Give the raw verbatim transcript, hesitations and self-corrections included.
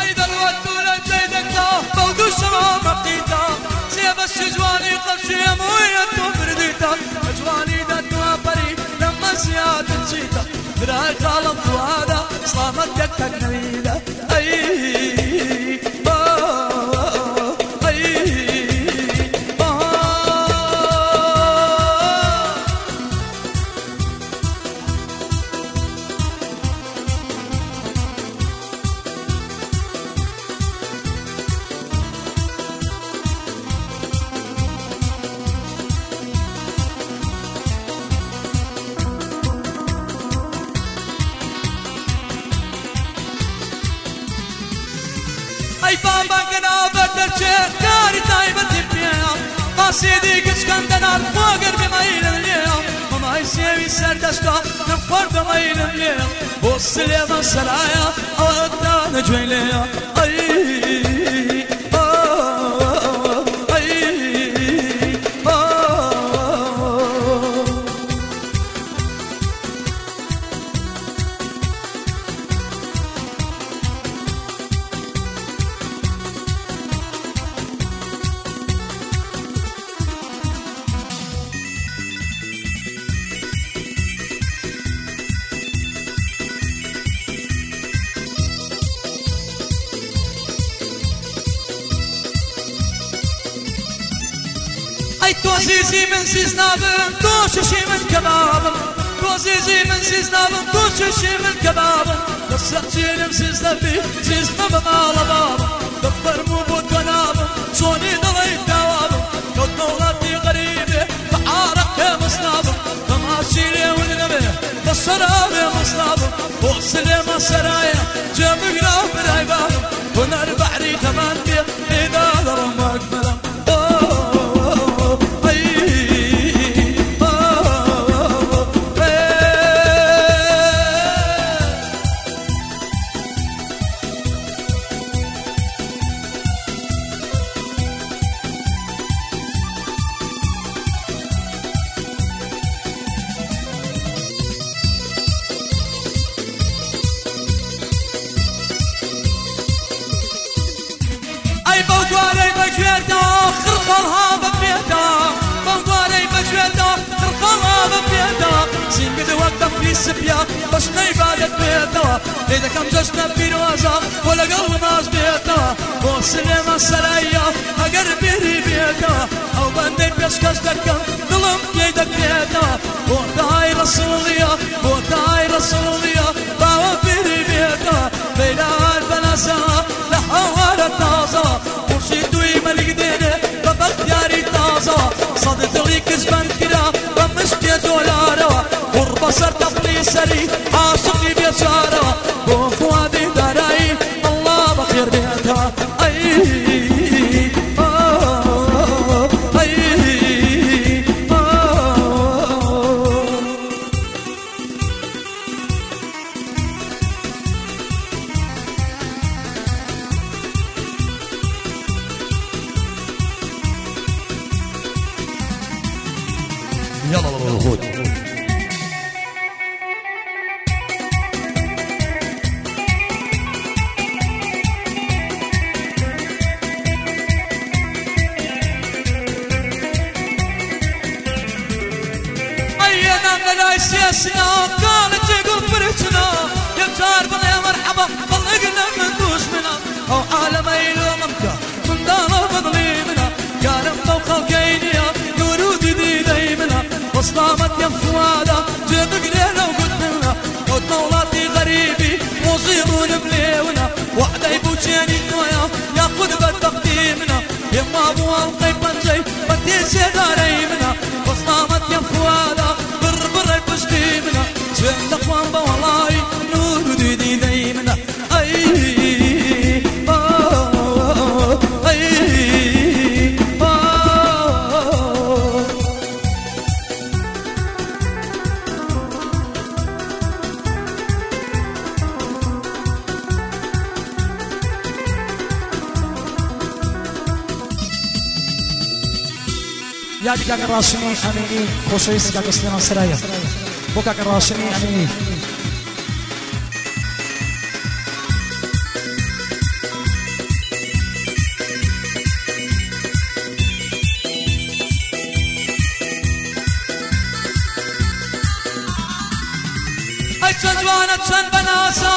هيدا الوقت ولا جيدك بودو الشمام بقيتا سيب الشجواني قد شيموية تبرديتا أجواني داتوا بري لما زيادة جيتا براي خالط وهذا صامت دكتك نريدا أي أي بابا كنا بدرشة كاري طيبة تبيا قصيدي كشكندنا الفقر بميل اليوم وما يسوي سردشتا نفر بميل اليوم والسلام السرايا أوقتا نجويليا أي أي توزيزي من سيزنابم توششي من كبابم توزيزي من سيزنابم توششي من كبابم نصرتي مسيزنبي سيزنب مال بابم دفر مو بود ونابم صوني ضلي دوابم كود مولاتي غريبة بعارك يا مصنابم فماشي لي وننبه بصراب يا مصنابم وصلي ما سرايا جمقنا براي بابم ونر بحري كمان بيه إذا ضرم أقبلم بوقاري بجويتا خرخلها ببيتا بوقاري بجويتا خرخلها ببيتا سينقد وقت في سبيا بس نيبادت بيتا إذا كم جشنا بيروازا ولا قلب ناس بيتا وصلي ما سرايا أقرب بيري بيتا أو بندي بيسكس دكا ظلم يدك بيتا وطاي رسوليا وطاي رسوليا باو بيري بيتا بينا البناسا لحوار التازا وشيدوي ملك دينه ببختياري تازا صدت لي كزبان كدا بمشتي دولارا قرب سر تفلي سري عاشقي بيشارا وفوادي داراي الله بخير بيتها أي يلا الوهود أينا ملاي سياسنا كانت يقول بريتنا يبتار بلا يا مرحبا طلقنا من دوش منا أو عالم يلومك من دار بظليمنا كان فوق الكينيا يورودي دي دايمنا وصلامت يا فوادا جيبك ليلة وقدمنا قد مولاتي غريبي مصيرون بليونا وعدا يبوشيني النويا ياخد بالتقديمنا يما ابو القيب منجي بدي سيداري منا وصلامت يا فوادا بربر بشتيمنا سوين تقوان بوالله نور دي دي دايمنا اي يادي كاك الراشني أميني خوشويس كاك سليمان سرايا بو كاك الراشني أميني ئەی چەند جوانە چەند بەناسە